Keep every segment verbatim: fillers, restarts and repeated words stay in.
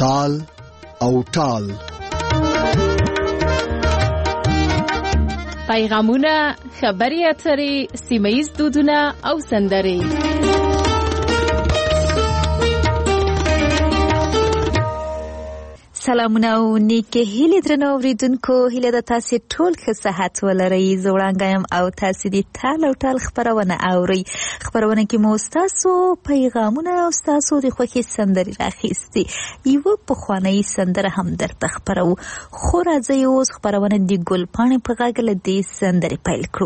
تال او ټال. پیغامونه، خبري اترې، سیمه‌ییز دودونه او سندرې. سلامونه او نیکه هیله درنو اوریدونکو، هیله د تاسو ټول ښه صحت ولرئ. زه وړاندې یم او تاسو دې ټال او ټال خبرونه اورئ. خبرونه کې مو تاسو پیغامونه او تاسو د خوښي سندرې راخېستي. یو پخوانی سندره هم درته خبرو، خو راځي اوس خبرونه د ګلپاڼې په غږ له دې سندرې پیل کړو.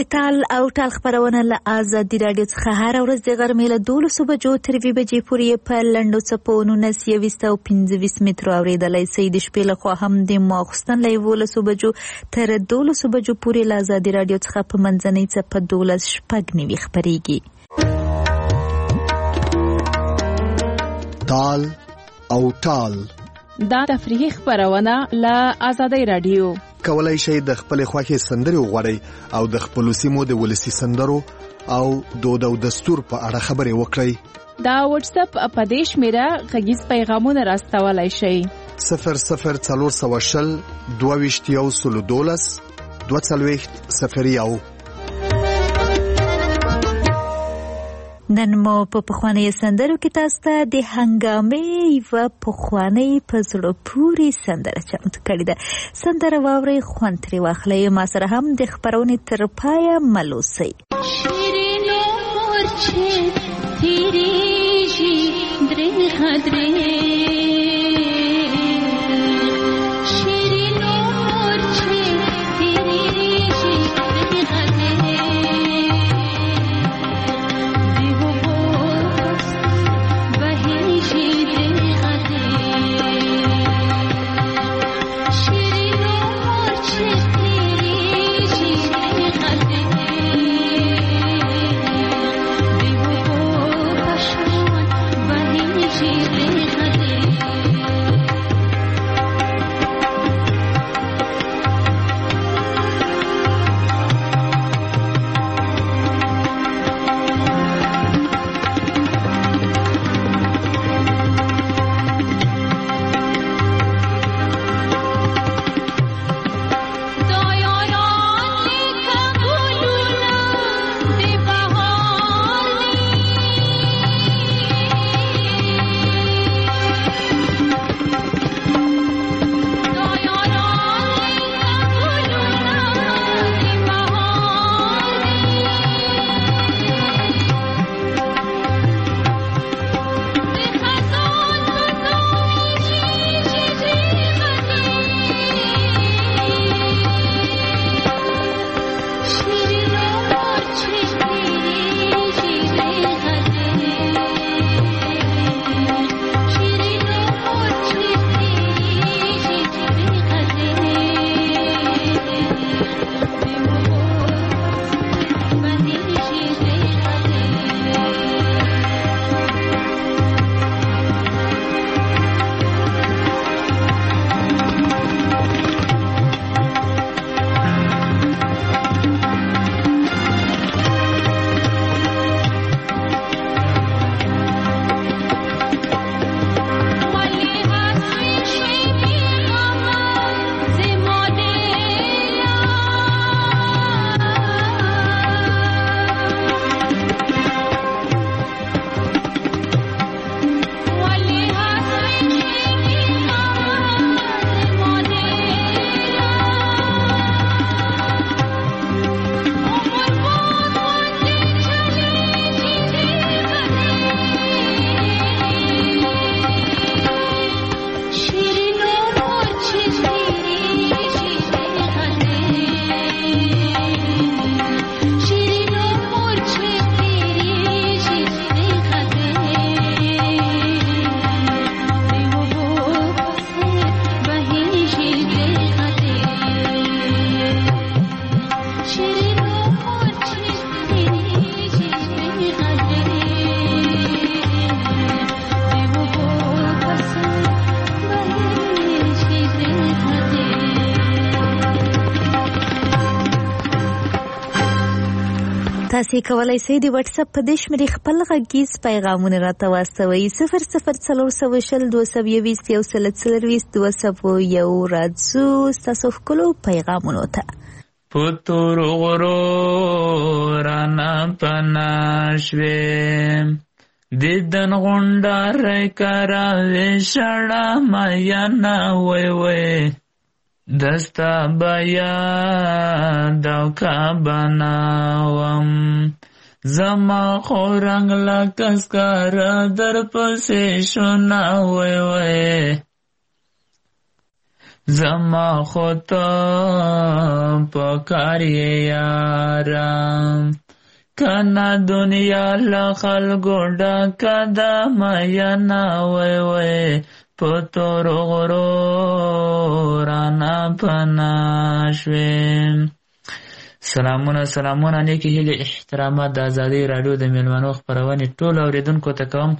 تال او ټال خبرونه له آزادي راډیو څخه هر ورځ د غرمې له دولسو بجو تر یوې بجې پورې په لنډو څپو نولس یویشت او پنځه ویشت مترو اورېدلی شئ. د شپې لخوا هم د ماخوستن له یولسو بجو تر دولسو بجو پورې له آزادي راډیو څخه په منځنۍ څپه دولس شپږ نوي خپرېږي. تال او ټال دا تفریحي خبرونه له آزادي راډیو. کولای شئ د خپل خوښې سندرې وغواړئ او د خپل سیمو د ولسی سندرو او دود او دستور په اړه خبرې وکړئ. دا واتس اپ اپدیش میرا غږیز پیغامونه راستولای شئ. صفر صفر څلور سوه شل دوه ویشت یو سلو دولس دوه څلوېښت صفر یو. نن مو په پخوانیو سندرو کې تاسو ته د هنګامې یوه پخوانۍ په زړه پورې سندره چمتو کړې ده. سندره واورئ، خوند ترې واخلئ، ما سره هم د خپرونې تر پایه مل اوسئ. شیرینو مورچې تیریږي درېغه درېغ تاسې کولی شئ د واتس اپ په دې شمېرې خپل غږیز پیغامونه راته واستوئ. صفر صفر څلور سوه شل دوه سوه یویشت یو سل څلرویشت دوه سوه یو. راځو ستاسو ښکلو پیغامونو ته. په تورو غرو رانه پناه شوې دیدن غونډارۍ کراوې شړه میانه وی وی دستا بیا دوکا بناوم زما خو رنگ لکسکار در پسې شونه وی وی زما خود پکاری یارم کنا دنیا لخلقو ډکه ده مینا وی وی پتور غرو رانا پنا شویم. سلامونه سلامونه نیکی هیلی احترامات د ازادي راډیو د میلمنو خپرونې ټول اوریدونکو ته کوم.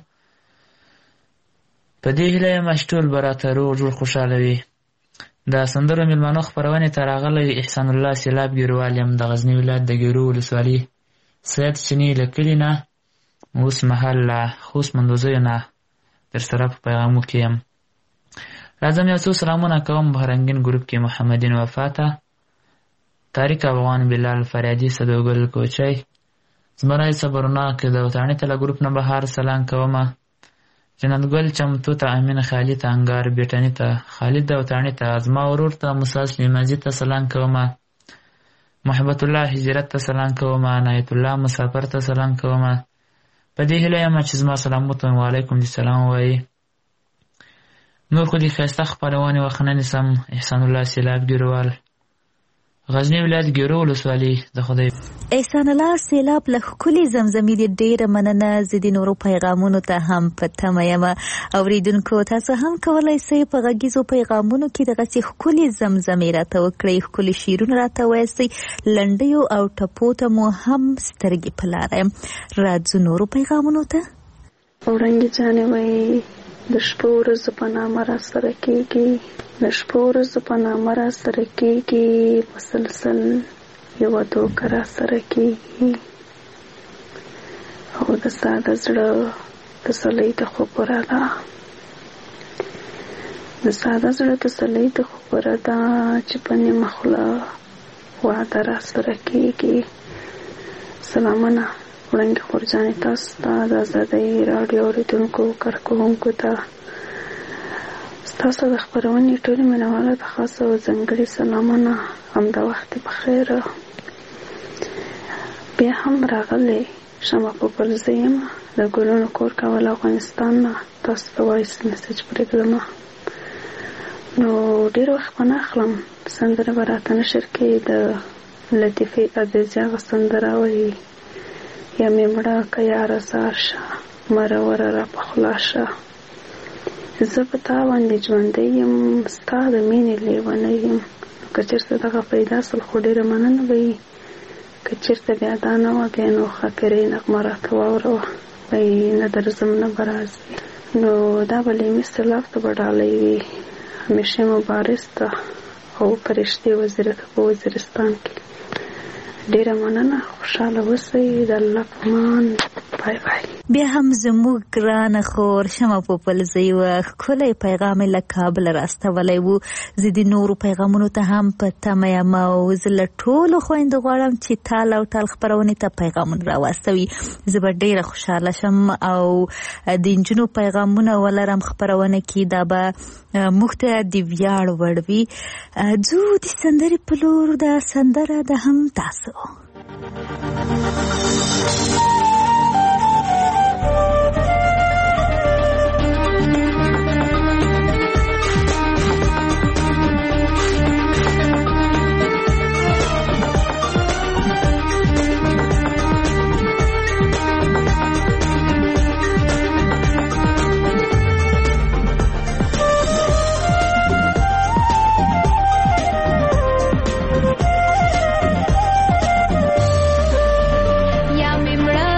په دې هیله یم چې ټول به راته روغ جوړ خوشحاله وي. د سندرو میلمنو خپرونې ته راغلی احسان الله سیلاب ګیروال یم د غزني ولایت د ګیرو ولسوالي سید چیني له کلي نه اوس مهال له خوست مندوزیو نه در سره په پیغامو کې یم. راځم یو څو سلامونه کوم په رنګین ګروپ کې محمدین وفاته، طارق افغان، بلال فریادي، صدوګل کوچی، زمرای صبرناک د وطاني تله ګروپ نه بهار سلام کومه، جنتګل چمتو ته، امین خالی ته، انګار بیټني ته، خالد د وطاني ته، ازما ورور ته، موسی سلیمازي ته سلام کومه، محبت الله هجرت ته سلام کومه، عنایت الله مسافر ته سلام کومه. په دې هیله یم چې زما سلام وته وعلیکم السلام وایي. نور خو دې ښایسته خپرونې وخت نه نیسم. احسان الله سیلاب ګیروال، غزني ولایت ګیرو ولسوالي. د خدای احسان الله سیلاب له ښکلې زمزمې دې ډېره مننه. زه د نورو پیغامونو ته هم په تمه یم. اورېدونکو تاسو هم کولی سئ په غږیزو پیغامونو کې دغسې ښکلې زمزمې راته وکړئ، ښکلي شعرونه راته ووایاستئ، لنډیو او ټپو ته مو هم سترګې په لاره یم. راځو نورو پیغامونو ته. وړانګې جانې وایي د شپو ورځو په نامه را سره کېږي، د شپو ورځو په نامه را سره کېږي، مسلسل یوه دوکه را سره کېږي، او د ساده زړه تسلۍ د خبره ده، د ساده زړه تسلۍ د خبره ده چې په نیمه خوله واده را سره کېږي. سلامونه وړانګې خورجانې تاسو ته، د ازادۍ راډیو اورېدونکو کارکوونکو ته، ستاسو د خپرونې ټولې مینوالو ته خاصه او ځانګړې سلامونه. همدا وخت بخیر. بیا هم راغلی شمه پوپل زه یم د ګلونو کور کول افغانستان نه. تاسو ته وایس میسج پرېږدمه. نو ډېر وخت به نه اخلم، سندره به راته نشر کې د لطیفې عزیزي هغه سندره وایي یا مې مړه که یاره زار شه مرور را په خلا شه. زه په تا باندې ژوندی یم، ستا د مینې لیونی یم. که چېرته دغه پیدا سل خو ډېره مننه به وي. که چېرته بیا دا نه وه بیا نو خاطرې نغمه راته واوروه، وایي نه درځم نه به راځي. نو دا به لیمي سیلاب ته به ډالۍ وي، همیشه مبارز ته او فرشتې وزیرته په وزیرستان کې. ډیره مننه، خوشحاله اوسئ، د الله په امان. بای بای. بیا هم زموږ ګرانه خور شمه پوپلزۍ وه، ښکلی پیغام یې له کابله راستولی و. زه د نورو پیغامونو ته هم په تمه یم او زه له ټولو خویندو غواړم چې تال او تال خپرونې ته پیغامونه راواستوي. زه به ډیره خوشحاله شم او د نجونو پیغامونه ولرم خپرونه کې. دا به موږ ته د ویاړ وړ وي. ځو د سندرې په لور. د سندره د هم تاسو یا مې مړه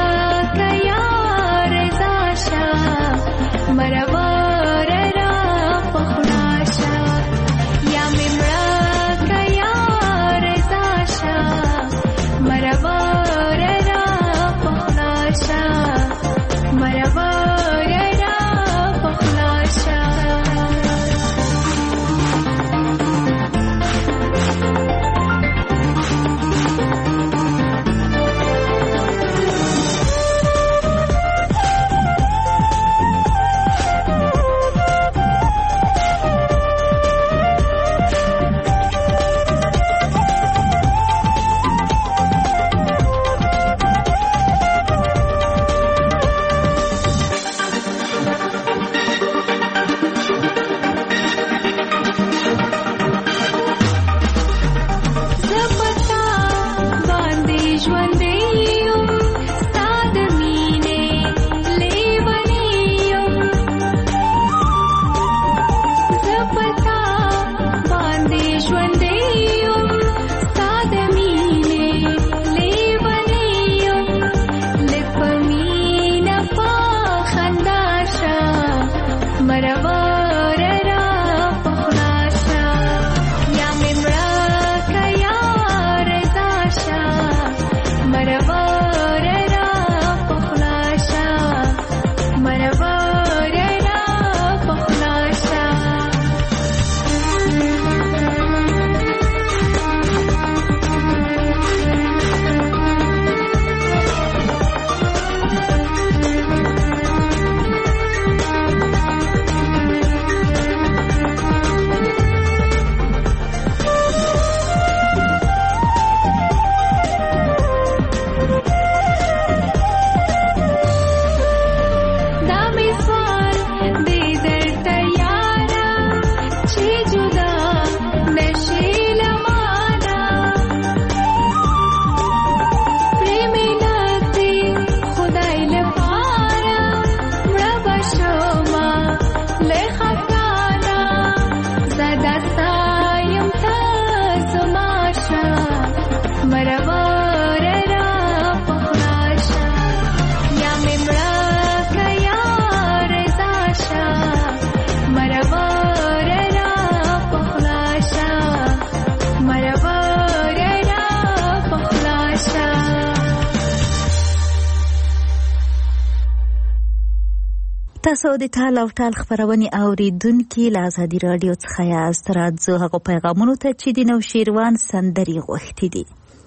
تاسو د ټال او ټال خبرونه اوریدونکي له ازادي رادیو څخه یاست. راځو هغه پیغامونو ته چې د نوشیروان سندري غوښتي دي.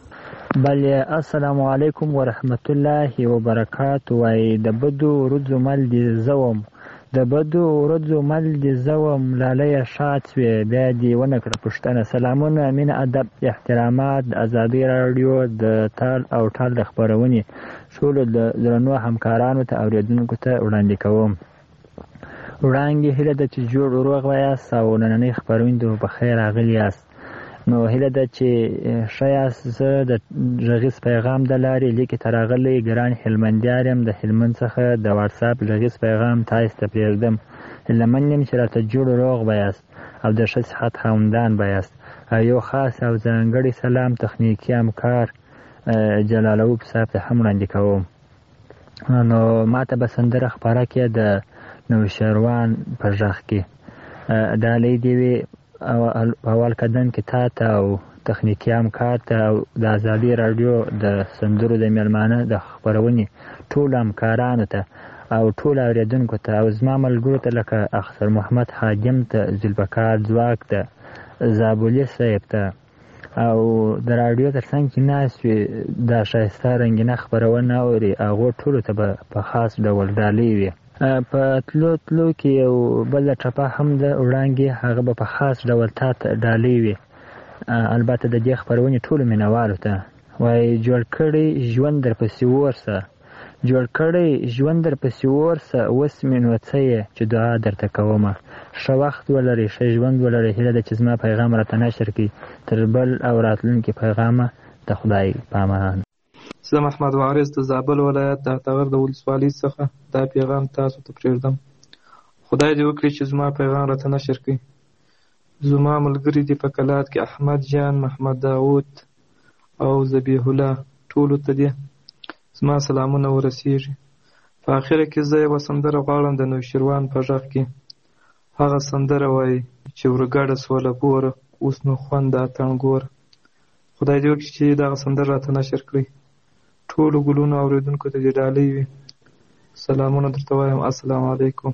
بله السلام علیکم ورحمت الله وبرکاته. وای د بدو ورځو مل دي زوم د بدو ورځو مل دي زوم لاله شات وی بیا دی ونه کړ پښتنه. سلامونه مين ادب احترامات ازادي رادیو د ټال او ټال خبرونه ټول د درنو همکارانو ته اوریدونکو ته وړاندې کوم. وړاندې هله د چې جوړ روغ وایاست او نننۍ خبرونه په خیر راغلی یاست. نو هله د چې شایاس زه د غږیز پیغام د لارې لیکي تراغلی ګران هلمندیارم د هلمند څخه د واتس اپ غږیز پیغام تاسو ته پرېږدم. لمنیم چې راته جوړ روغ وایاست او د ښه صحت خاوندان وایاست. یو خاص او ځانګړی سلام تخنیکی همکار جلالوب صاحب ته هم وړاندې کوم. نو ماته به سندره خپاره کې د نوشیروان په غږ کې ډالۍ دی وي اول قدم کې تا ته او تخنیکی همکار ته او د ازادي رادیو د سندرو د میلمانه د خبرونې ټول همکارانو ته او ټول اوریدونکو ته او زما ملګرو ته لکه اخسر محمد حاجم ته ذوالبقار ځواک ته زابولي صاحب ته او د رادیو تر څنګ کې ناست وي دا ښایسته رنګینه خبرونه اوري هغو ټولو ته به په خاص ډول ډالۍ وي. په تلو تلو کې یو بله ټپه هم د وړاندې هغه به په خاص ډول تا ته ډالۍ وي. البته د دې خبرونې ټولو مینوالو ته وایي جوړ کړی ژوند درپسې ورسه جوړ کړی ژوند درپسې ورسه اوس مې نو څه یې چې دعا درته کومه. ښه وخت ولرئ ښه ژوند ولرئ. هیله ده چې زما پیغام راته نشر کړي. تر بل او راتلونکي پیغامه د خدای پامان. زه محمد وارث د زابل ولایت د اټغر د ولسوالۍ څخه دا پیغام تاسو ته پرېږدم. خدای دې وکړي چې زما پیغام راته نشر کړي. زما ملګري دي په کلات کې احمد جان، محمد داود او ذبیح الله ټولو ته دي زما سلامونه ورسیږي. په اخره کې زه یوه سندره غواړم د نوشیروان په غږ کې. هغه سندره وایي چې ورګډه سوله بوره اوس نو خوند د اتڼ ګوره. خدای دې وکړي چې دغه سندره راته نشر کړي. ټولو ګلونو اوریدونکو ته دې ډالۍ وي. سلامونه درته وایم. السلام علیکم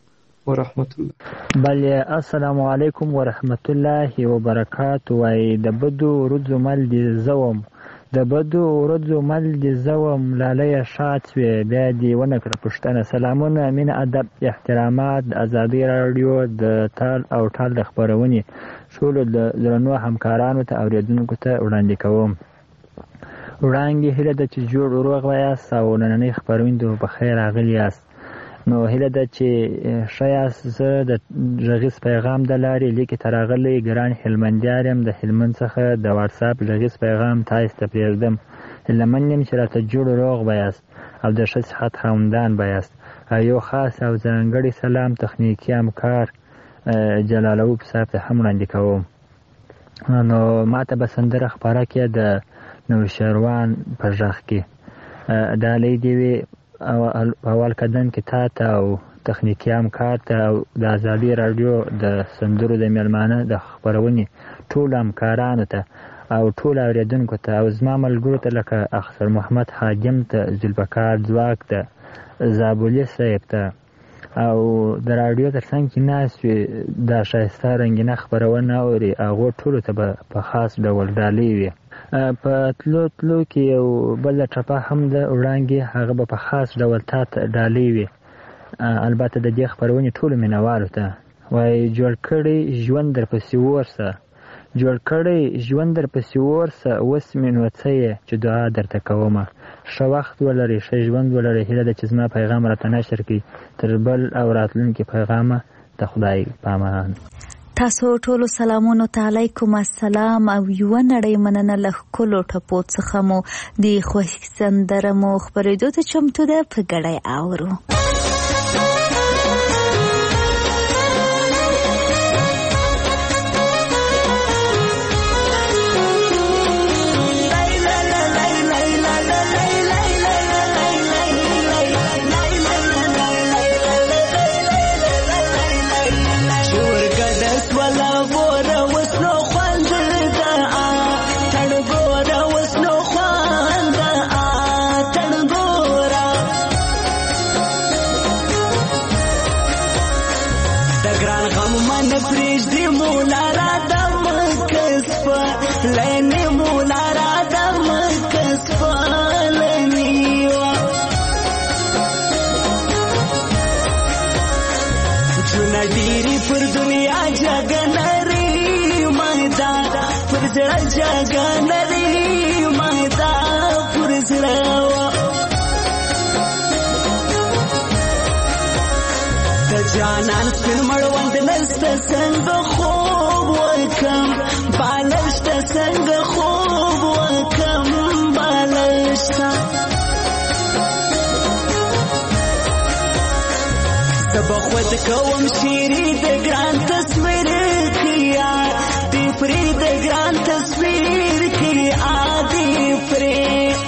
ورحمت الله. بله السلام علیکم ورحمت الله وبرکاته. وای د بدو ورځو مل دي زوم د بدو ورځو مل دي زوم لاله شات وی بیا دی ونه کړ پښتنه. سلامونه مين ادب احترامات ازادي رادیو د ټال او ټال خبرونه ټول د درنو همکارانو ته اوریدونکو ته وړاندې کوم. وړاندې هله د چې جوړ روغ وایاست او نننۍ خبرونه په خیر راغلی یاست. نو هله ده چې شایاس زه د غږیز پیغام د لارې لیکي تراغلی ګران هلمندیارم د هلمند څخه د واتس اپ غږیز پیغام تاسو ته پرېږدم. لمن یم چې راته جوړ روغ به یاست او د ښه صحت خاوندان به یاست. یو خاص او ځانګړی سلام تخنیکي همکار جلالوب صاحب ته هم وړاندې کوم. نو ما ته به سندره خپاره کړې د نوشیروان په غږ کې. ډالۍ دې وي اول قدم کې تا ته او تخنیکي همکار ته او د ازادي راډیو د سندرو د میلمانه د خپرونې ټولو همکارانو ته او ټولو اورېدونکو ته او زما ملګرو ته لکه اخسر محمد حاجم ته، ذوالفقار ځواک ته، زابولي صاحب ته او د راډیو تر څنګ کې ناست وي دا ښایسته رنګینه خپرونه اوري هغو ټولو ته به په خاص ډول ډالۍ وي. په تلو تلو کې یو بله ټپه هم ده وړاندې، هغه به په خاص ډول تا ته ډالۍ وي. البته د دې خپرونې ټولو مینوالو ته وایي جوړ کړی ژوند در پسې ورسه، جوړ کړی ژوند در پسې ورسه، اوس مې نو څه یې چې دعا درته کومه. ښه وخت ولرئ، ښه ژوند ولرئ. هیله ده چې زما پیغام راته نشر کړي. تر بل او راتلونکي پیغامه د خدای پامان. تاسو ټولو سلامونو ته علیکم السلام او یوه نړۍ مننه له ښکلو ټپو څخه مو د خوښ سندره مو خپرېدو ته چمتو ده، په ګډه اورو. جانان سپین مړوند نسته څنګه خوب وکم، بالشته څنګه خوب وکم، بالشته زه به خود کوم شیري د ګران تصویر کیا دی پرې د ګران تصویر کیا دی پرې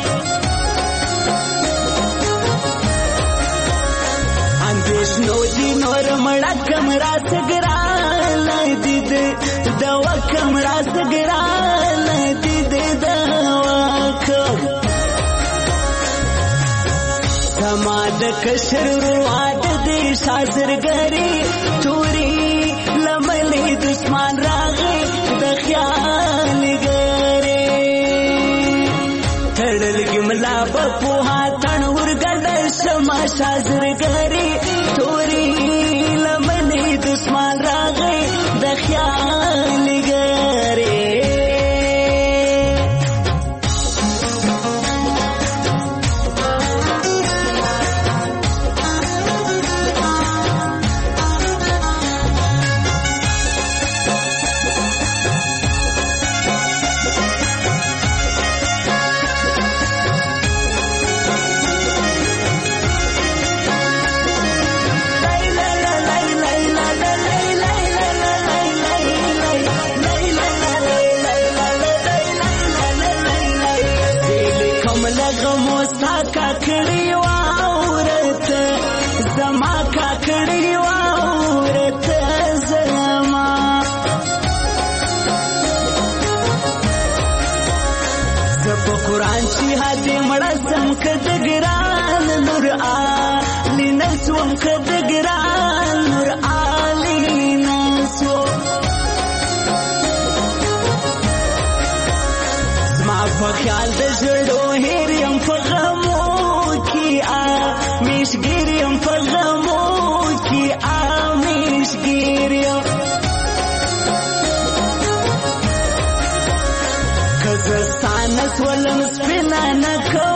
اندیشنو دی نور مړه کمرا سګران دید دوا کمرا سګران دید دوا کم سما د کشر رواد دی شازرګری توري لملې دشمن راغې د خیال ګری تړل ګملا په پوها تن ورګل شما شازرګری توري لمنې دشمن راغې د خیال ګری کدګران نور علی نسوم کدګران نور علی نسو زما په خیال د زړو هریم په غمو کې آ میشګریم په غمو کې آ میشګریم کزستان سولم سپینا نکو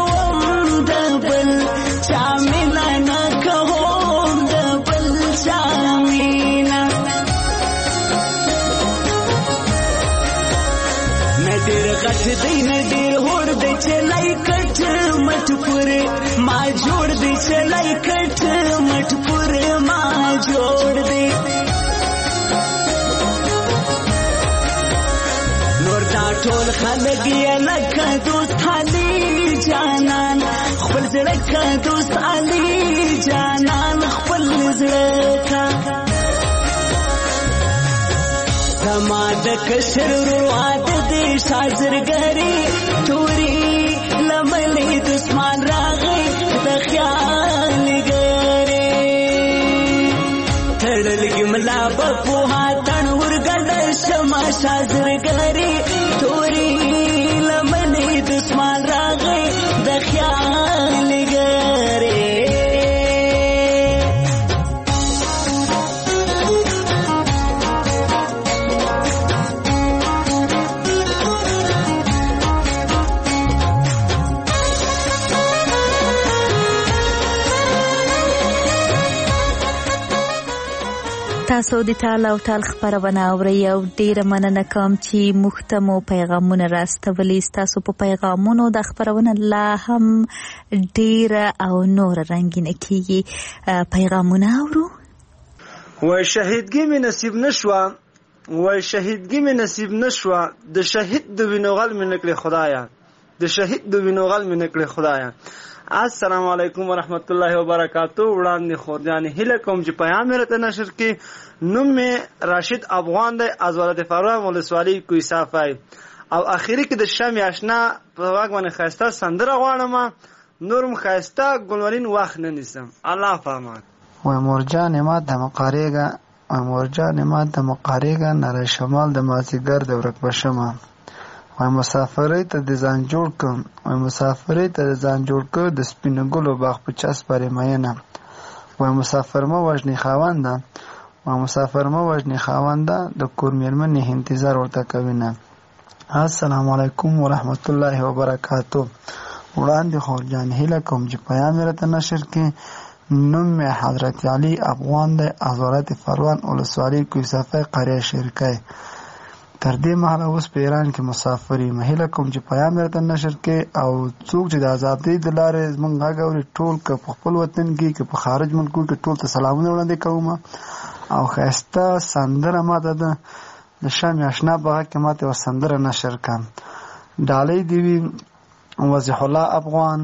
شامنا نکوم دبل شامنا ندیر غټ دی نه ډېر هوړ دی چې لای کټ مټ پورې ما جوړ دی چې لای کټ مټ پورې ما جوړ دی نور دا ټول خلک یې لکه دوست علي جانان خپل زړه کا دوست علي جانان خپل زړه کا زما د کشر رواد دې شازرګری توري لملې دسمان راغی د خیال ګری تړلګي ملا په پوها تن ورګل شما شازرګری توري لملې دسمان راغی د خیال ګری تاسو د ټال او ټال خبرونه اورئ او ډیره مننه کوم چې موږ ته مو پیغامونه راستولي تاسو په پیغامونو د خبرونه لا هم ډیره او نور رنگینه کیږي پیغامونه اورو وای شهیدګي مې نصیب نشوه وای شهیدګي مې نصیب نشوه د شهید د وینوغل مې نکړې خدایا د شهید د وینوغل مې نکړې خدایا السلام علیکم ورحمت الله وبرکاتہ وړاندې خورجانې هله کوم چې پیغام راته نشر کې نوم مې راشد افغان دی از ولایت فراه ولسوالۍ کوی صافای او اخیری کې د شمع آشنا په واګ باندې خاسته سندره غواړم نورم خاسته ګلورین وخت نه نیسم الله فهمان وای مورجان ما د مقاریګه وای مورجان ما د مقاریګه نری شمال د مازیګر د ورک بشمه وای مسافرۍ ته د ځان جوړ کم وای مسافرۍ ته د ځان جوړ کړ د سپینو ګلو باغ په چس پرې مینه وای مسافر مو وژنې خاونده وای مسافر مو وژنې خاونده د کور میرمنې انتظار ورته کوي نه السلام علیکم ورحمت الله وبرکاتہ وړاندې خورجان هیله کوم چې پیغام راته نشر کې نوم مې حضرت علي افغان دی از ولایت فروان ولسوالۍ کوی صافای قریه شرکای تر دې مهاله اوس په ایران کې مسافري مهله کوم چې پیغام راته نشر کې او څوک چې د آزادۍ د لارې زمونږ غږ اوري ټول که په خپل وطن کې که په خارج ملکو کې ټول ته سلامونه وړاندې کوم او ښایسته سندره ماته ده د شمع آشنا په غږ کې ماته یوه سندره نشر کړه ډالۍ دې وي وضیح الله افغان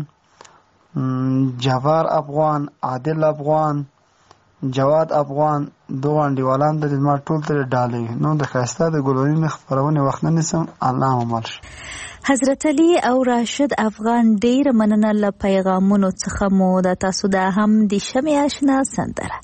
جوار افغان عادل افغان جواد افغان دوه انډیوالان د ما ټول تر ډالۍ نو د خاسته د ګلورین خبرونه وخت نه نسم الله عمل حضرت علي او راشد افغان ډیر مننه له پیغامونو څخه مو د تاسو د هم د شمع آشنا سندره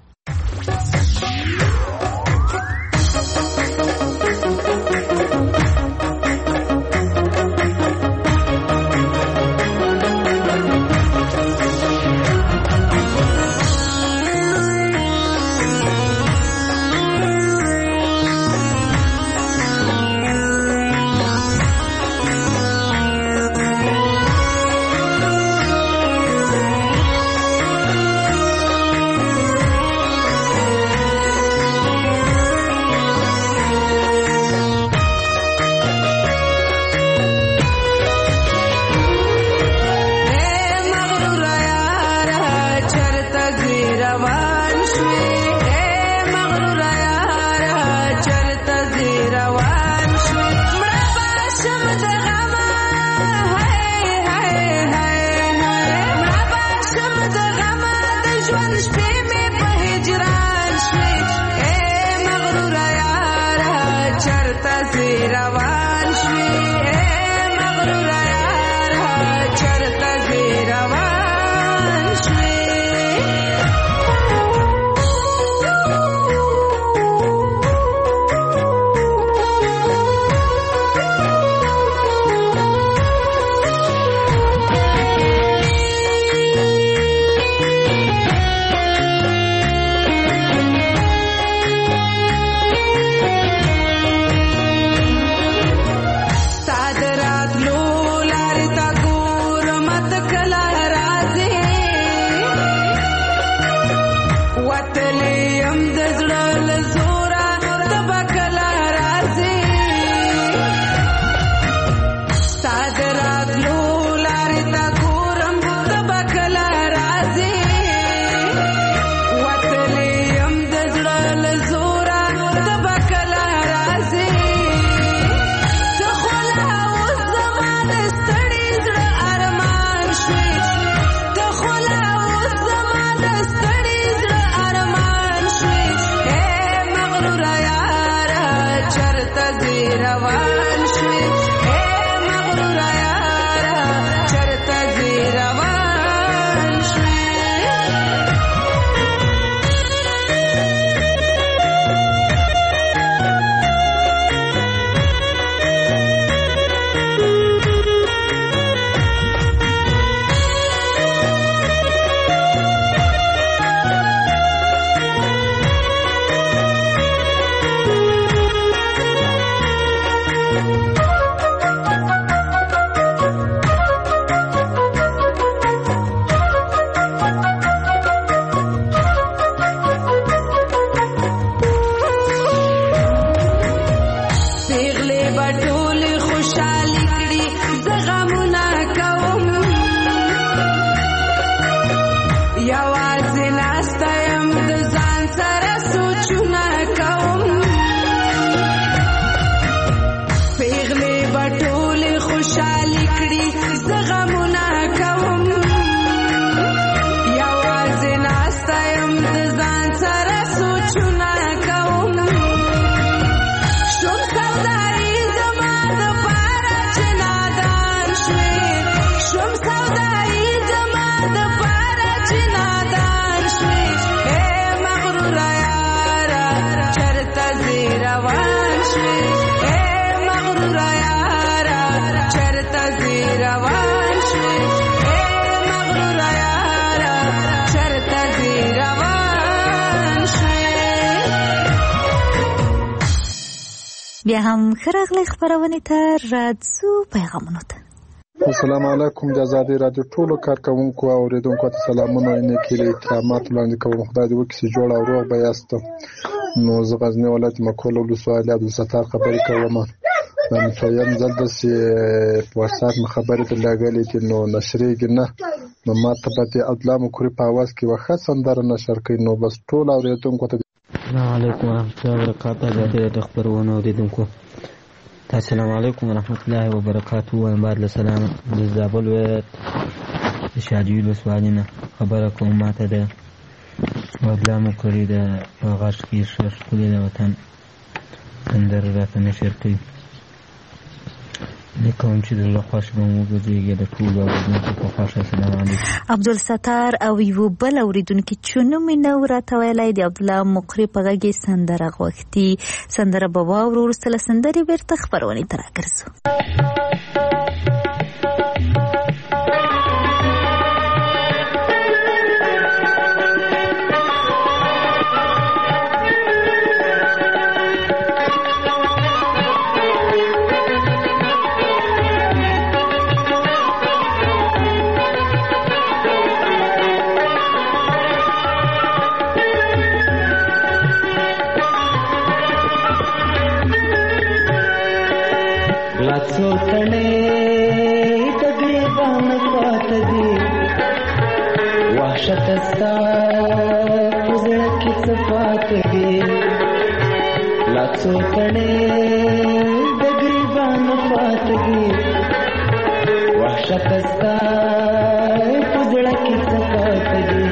بټولې خوشحالي کړي زه غمونه کوم یوازې ناسته یم د ځان سره سوچونه کوم پیغلې بټولې خوشحالي کړي زه غمونه کوم یوازې ناسته یم د ځان سره سوچونه کوم شوم سودایي زما دپاره چې نادان شوې شوم سودایي زما دپاره چې نادان شوې ای مغروره یاره چېرته ځې روان شوې ای مغروره یاره چېرته ځې روان شوې ای مغروره یاره چېرته ځې روان شوې بیا هم ښه راغلی خپرونې ته راځو پیغامونو ته. السلام علیکم د ازادي راډیو ټولو کارکوونکو او اوریدونکو ته سلامونه او نیکې احترامات وړاندې کوم. خدای دې وکړي چې جوړ او روغ به یاست. نو زه غزني ولایت مکول ولسوالۍ عبدالستار خبرې کوم. نن څویم ځل داسې په واتساپ مې خبرې درلګلې دي نو نشریږي نه نو ما ته به د ادلامو کورې په اواز کې یوه ښه سندره نشر کړي نو بس ټول اورېدونکو ته السلام علیکم ورحمت الله وبرکاته. ازادي راډیو خپرونه اوریدونکو ته السلام علیکم ورحمت الله وبرکاته. وایم بعد له سلام د زابل ولایت د شاجوی ولسوالۍ نه خبره کوم. ما ته د ادلامو کورې د په غږ کې ښه ښکلې د وطن سندره راته نشر کړي. کوم چې د الله خوښ به مو وګرځېږي د ټولو اورېدونکو په خوښه. السلام علیکم. عبدالستار او یو بل اورېدونکي چې نوم یې نه و راته ویلی د عبدالله مقري په غږ یې سندره غوښتي. سندره به واورو. وروسته له سندرې بېرته خپرونې ته راګرځو. څو تڼې د ګریبانه پاته دي وحشته ستا په زړه کې څه پاته دي لا څو تڼې د ګریبانه پاته دي وحشته ستا په زړه کې څه پاته دي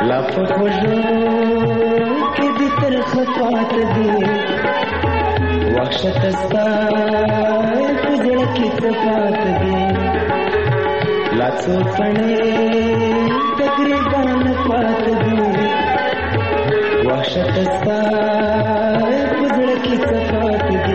لا په خوږو کې دې ترخ پاته دي وحشت ستا په زړه کې څه پاته دي لا څو پڼې د ګریوان پاته دي وحشت ستا په زړه کې څه پاته دي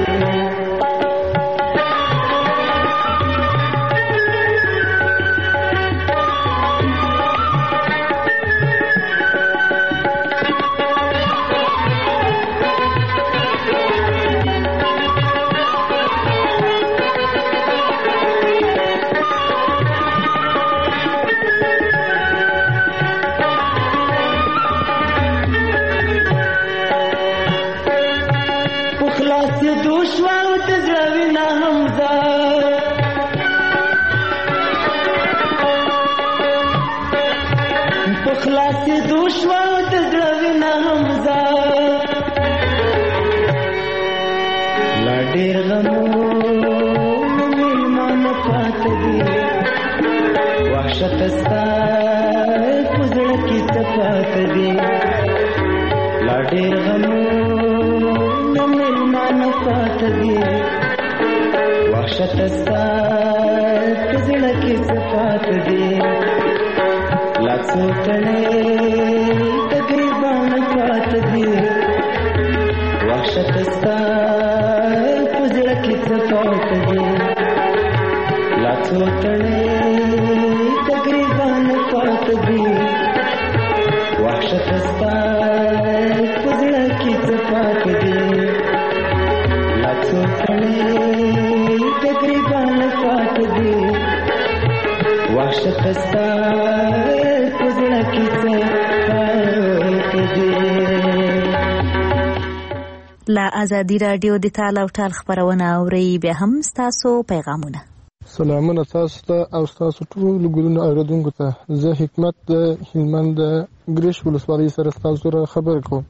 لا ازادي رادیو د تعال او ټال خبرونه اوري بیا هم تاسو پیغامونه. سلامونه تاسو ته او تاسو ټول ګلونه اوریدونکو ته. زه حکمت د هلمند ګریش ولسوالۍ سره تاسو سره خبر کوم.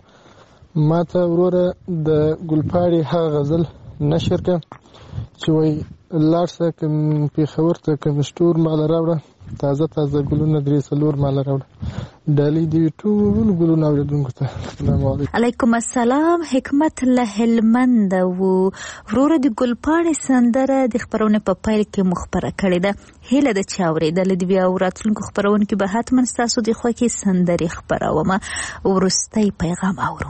ما ته وروره د ګلپاړي هغه غزل نشر کړه چې وایي لاړ شه کوم پېښور ته کوم شتور مال راوړه تازه تازه ګلونه درې څلور مال راوړه ډالۍ دې ټول ګلونه اوریدونکو ته. السلام علیکم. علیکم السلام. حکمت له هلمند وو. وروره د ګلپاڼې سندره د خبرونه په پیل کې مخبره کړې ده. هیله ده چې اورېدل دې بیا راتلونکو خبرونه کې به حتما ستاسو د خوښې سندرې خبرومه. وروستی پیغام اورو.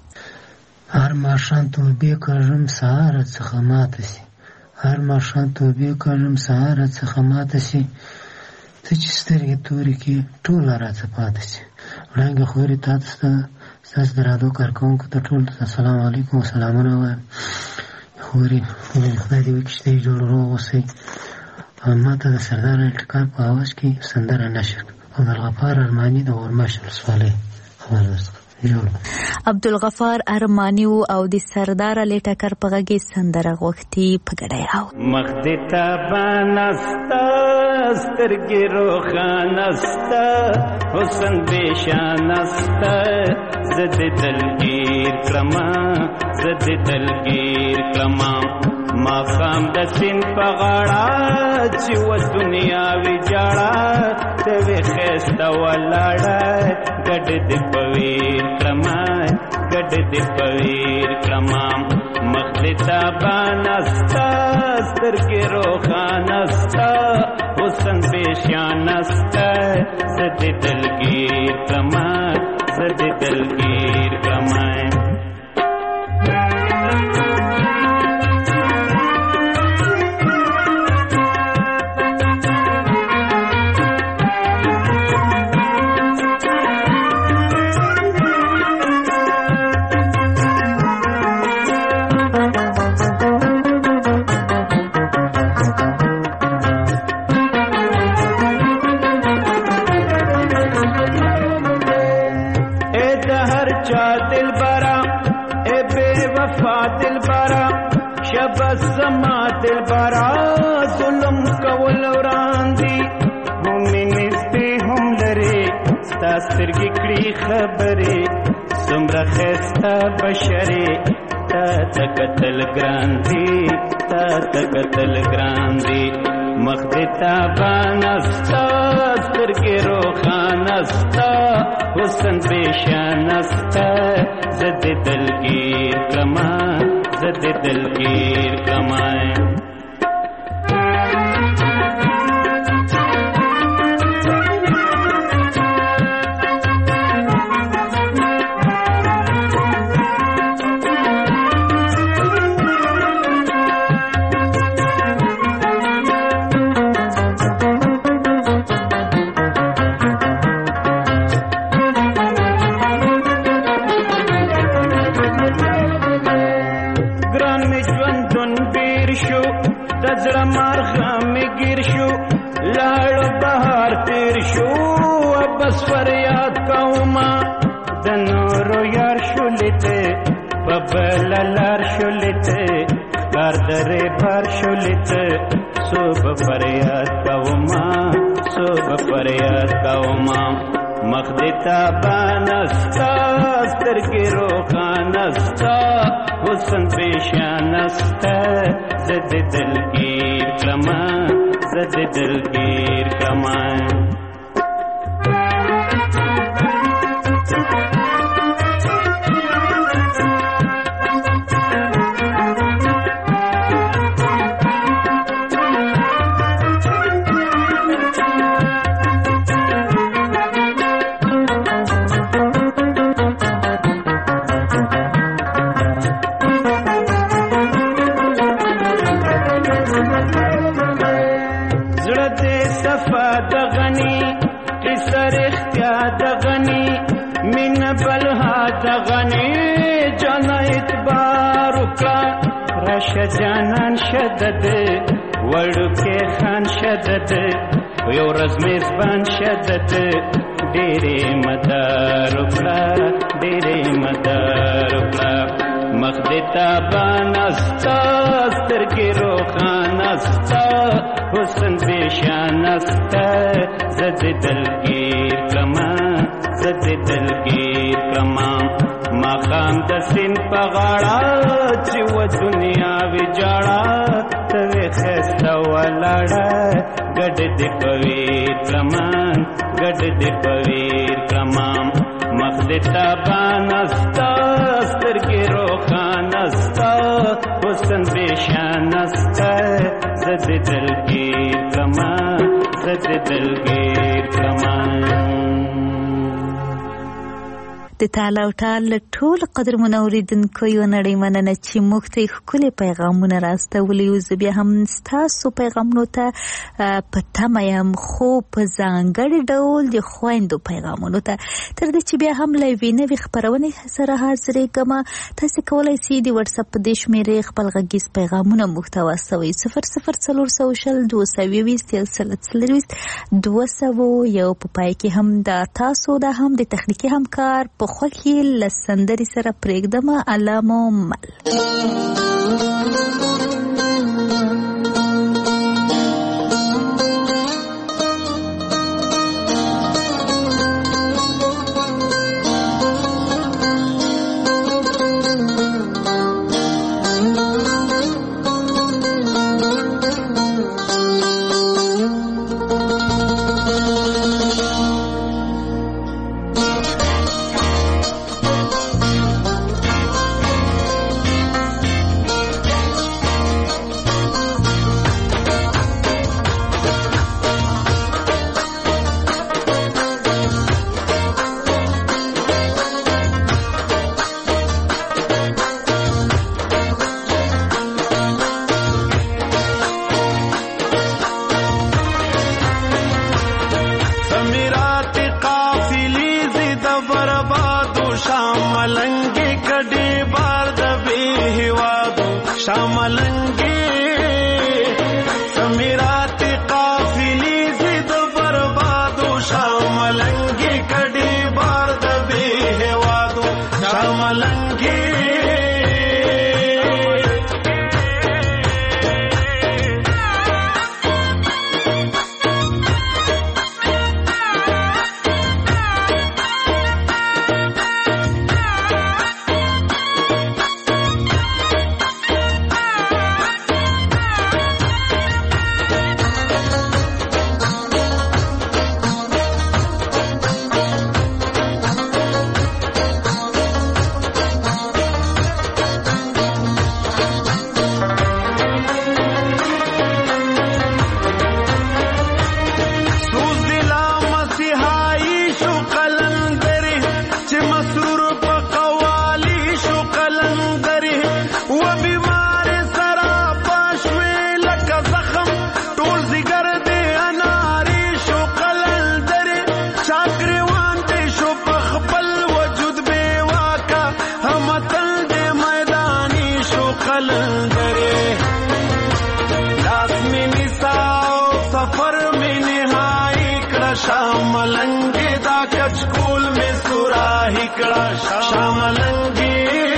هر ماښام توبې کوم سهار څخه ماته سي هر ماښام توبې کوم سهار څخه ماته سي ته چې سترګې تورې کې ټوله راڅه پاته سي وړانګې خورې تاته سته ستاسو د راډیو کارکوونکو ته ټول السلام علیکم سلامونه وایم. خورې خدای دې وکړي چې ته یې جوړ روغ اوسئ. ما ته د سردار الټکار په اواز کې سندره نشر عبدالغفار ارماني د غورماش ولسوالۍ خبر درڅخه عبدالغفار ارمانی او د سردار علی ټکر په غږی سندره غوښتي په ګډه او مخ دې تابانستا سترګې روښانستا حسن بېشانستا زه دې دلګیر کړمه زه دې دلګیر کړمه ماښام د سیند په غاړه چې و دنیا ویجاړه ته وې ښایسته ولاړه ګډ دې په ویر کړمه ګډ دې په ویر کړمه مخ دې تابانستا سترګې روښانستا حسن بېشانستا زه دې دلګیر کړمه زه دې دلګیر کړمه. زما دل برا ظلم کول وړاندې هم نږدې هم لرې ستا سترګې کړي خبرې څومره ښایسته بشرې تا ته کتل ګران دي تا ته کتل ګران دي مخ دې تابانه ستا سترګې روښانه ستا حسن بیشان است زد دلگیر کما زد دلگیر کما بللار شلت کاردره بار شلت صبح فریاد کوما صبح فریاد کوما مخدتا بانستا سترگی روخانستا حسن پیشانستا زد دلگیر کما زد دلگیر کما جانان شدد وړوکې خان شدد یو ورځ میزبان شدد ډېرې مدار وکړه ډېرې مدار وکړه مخ دې تابانه ستا سترګې روښانه ستا حسن بېشانه ستا زه دې دلګیر کړمه زه دې دلګیر کړمه ماښام د سیند په غاړه چې و دنیا ویجاړه ته وې ښایسته ولاړه ګډ دې په ویر کړمه ګډ دې په ویر کړمه مخ دې تابانه ستا سترګې روښانه ستا حسن بېشانه ستا زه دې دلګیر کړمه زه دې دلګیر کړمه د تال او ټال ټول قدرمنو اوریدونکو یو نړۍ مننه چې موږ ته ښکلي پیغامونه راستولي یو. زه بیا هم ستاسو پیغامونو ته په تمه یم، خو په ځانګړي ډول د خویندو پیغامونو ته. تر دې چې بیا هم له یوې نوې خپرونې سره حاضرېږم، تاسې کولی سئ د وټساپ په دې شمېرې خپل غږیز پیغامونه موږ ته واستوئ. صفر صفر څلور سوه شل دوه سوه یوویشت یو سل څلرویشت دوه سوه یو. په پای کې هم دا تاسو دا هم د تخنیکي همکار په خوښي له سندرې سره پرېږدم. علامو مل شاهي کړه شاملنګي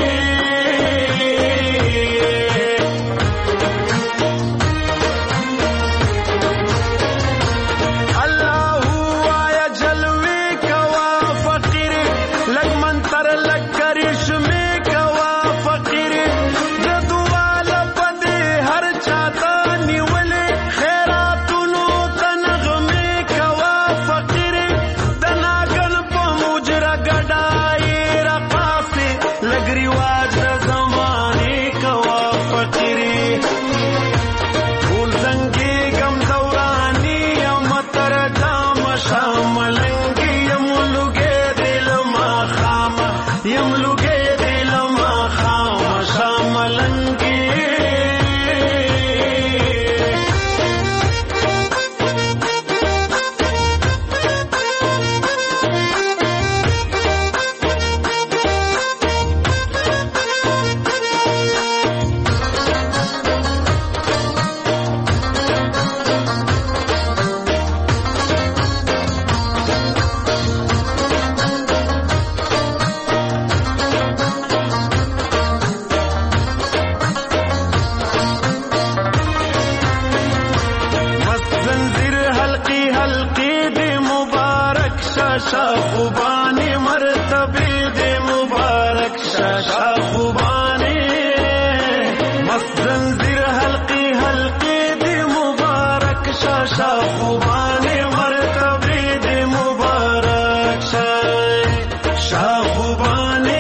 شاخوبانی مرتبی دے مبارک شاخوبانی مست زنجیر حلقی حلقی دے مبارک شاخوبانی مرتبی دے مبارک شاخوبانی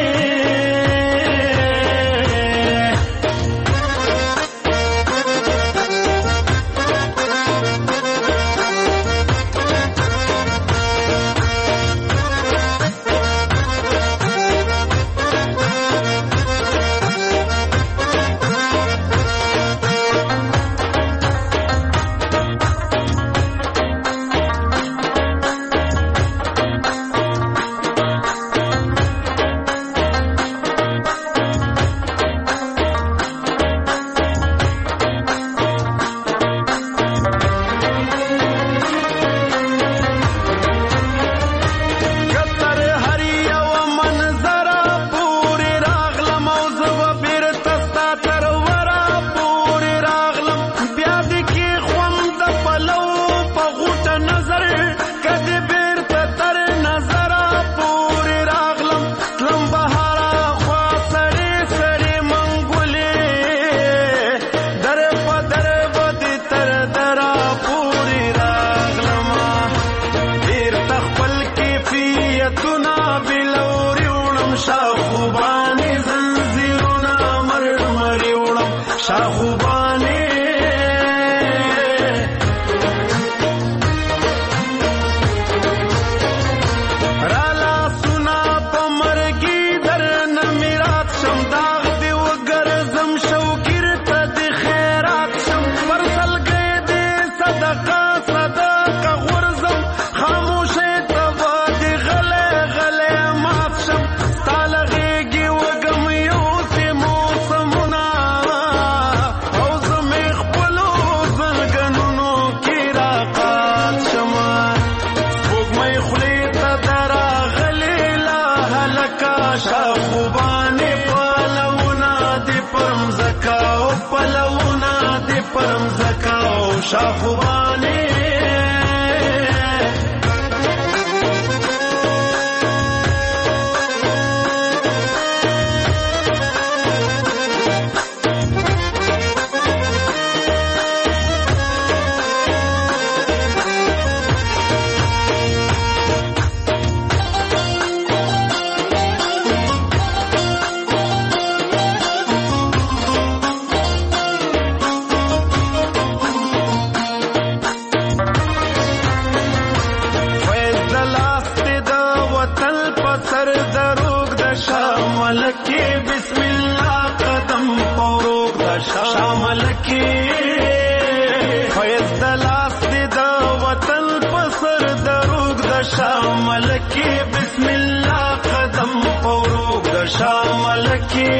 شاخوبانی شاملکی بسم الله قدم پوروک دا شاملکی فیض دلاس دی دا وطن پسر دروک دا شاملکی بسم الله قدم پوروک دا شاملکی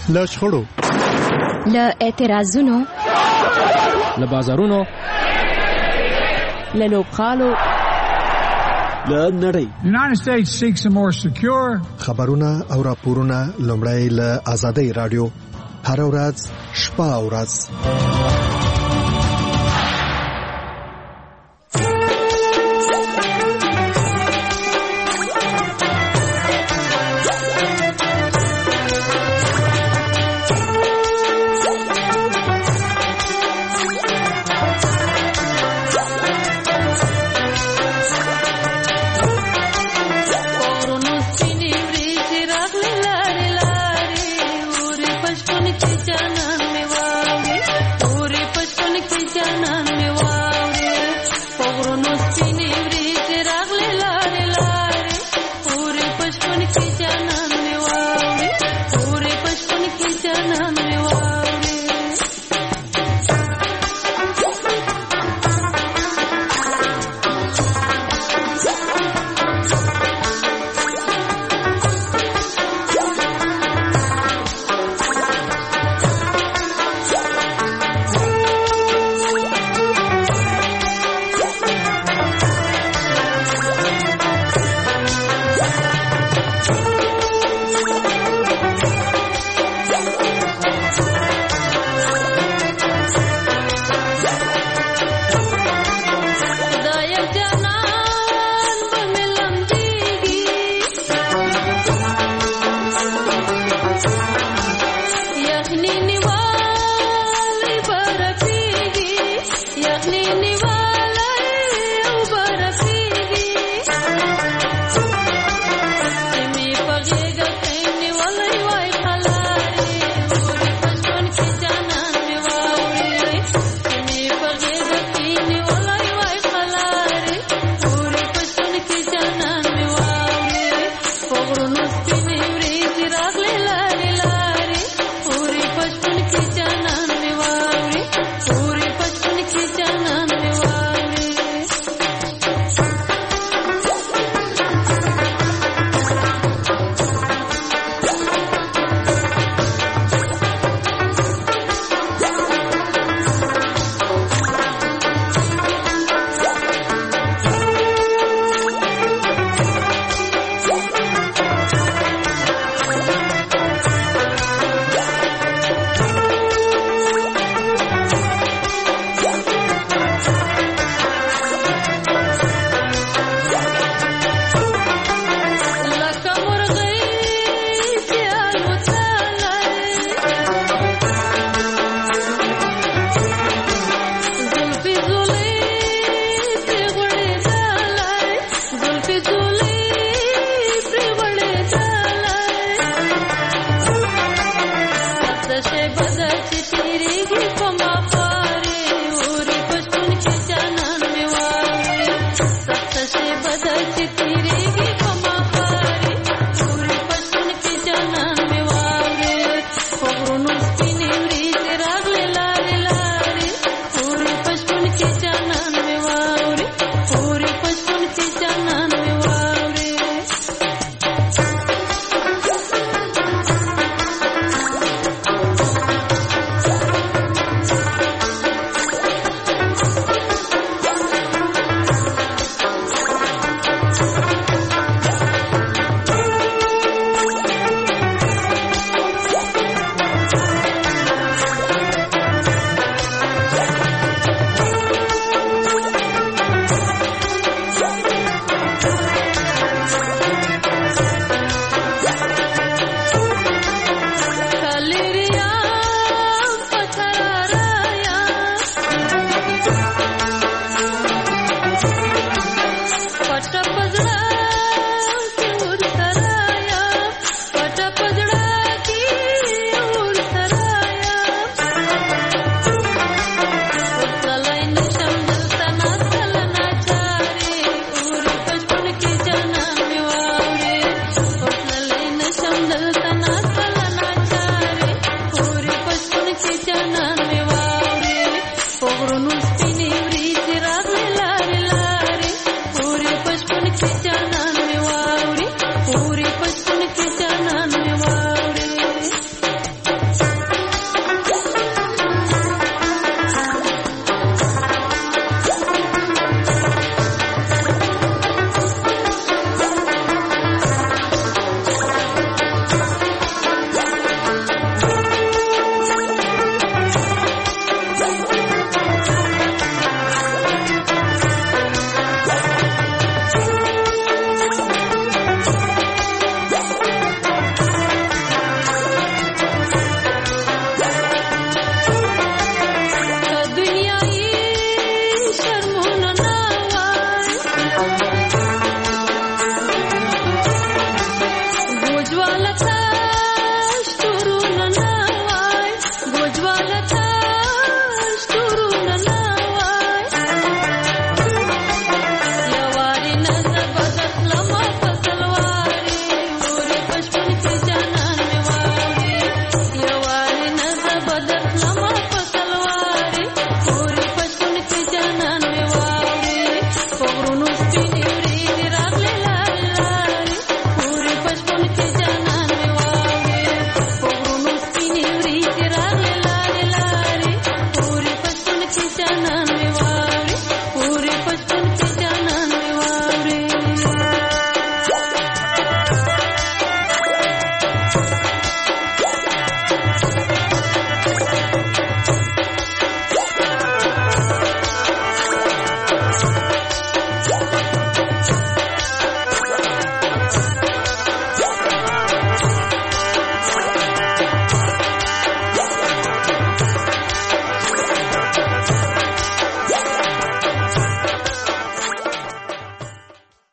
له شخړو، له اعتراضونو، له بازارونو، له لوبغالو، له نړۍ. United States seeks a more secure. خبرونه او راپورونه لومړی له آزادۍ رادیو هر ورځ شپه او ورځ.